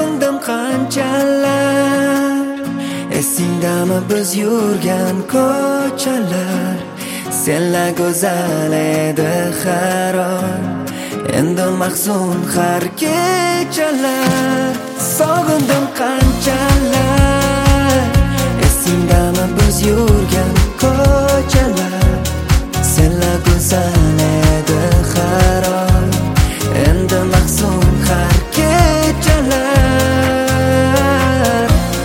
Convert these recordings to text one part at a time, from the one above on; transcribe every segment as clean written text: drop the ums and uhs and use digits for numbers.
sog'indim qanchalar. Esingdami biz yurgan ko'chalar? Senla go'zal edi har on, endi mahzun har kechalar. Sog'indim qanchalar. Esingdami biz yurgan ko'chalar? Senla go'zal edi har on, endi mahzun har kechalar.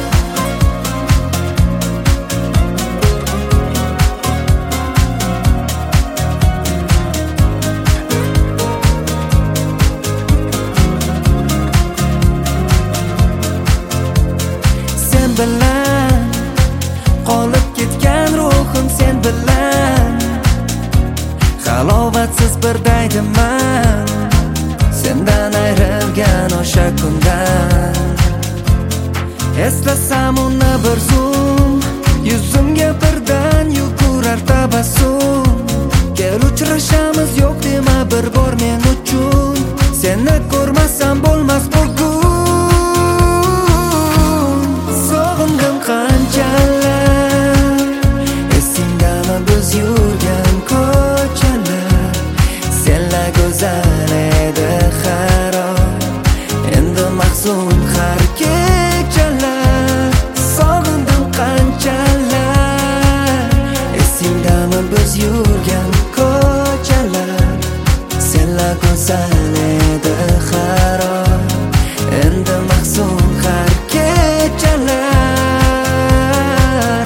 Sen bilan qolib ketgan ruhim, sen bilan halovatsiz bir daydiman. Sendan ayrilgan o'sha kundan eslasam uni bir zum, yuzimga birdan yugurar tabassum. Kel uchrashamiz, yo'q dema bir bor men uchun. Seni ko'rmasam bo'lmas bugun. Sog'indim qanchalar. Esingdami biz yurgan ko'chalar? Senla go'zal edi har on, endi mahzun har kechalar. Sog'indim qanchalar. Esingdami biz yurgan ko'chalar? Senla go'zal edi har on, endi mahzun har kechalar.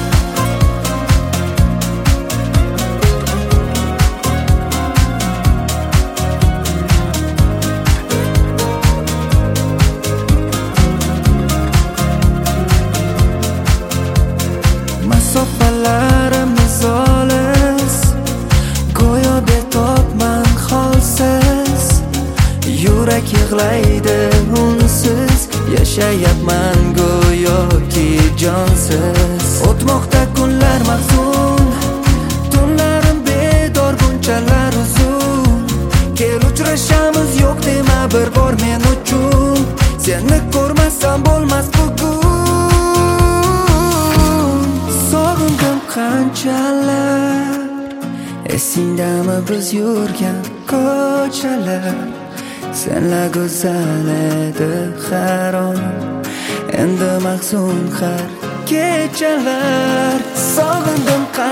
Masofalarimiz olis, go'yo betobman holsiz. Yurak yig'laydi unsiz, yashayapman go'yoki jonsiz. O'tmoqda kunlar mahzun, tunlarim bedor bunchalar uzun. Kel uchrashamiz, yo'q dema bir bor men uchun. Seni ko'rmasam bo'lmas bugun. Sog'indim qanchalar. Esingdami biz yurgan ko'chalar? Senla go'zal edi har on, endi mahzun har kechalar. Sog'indim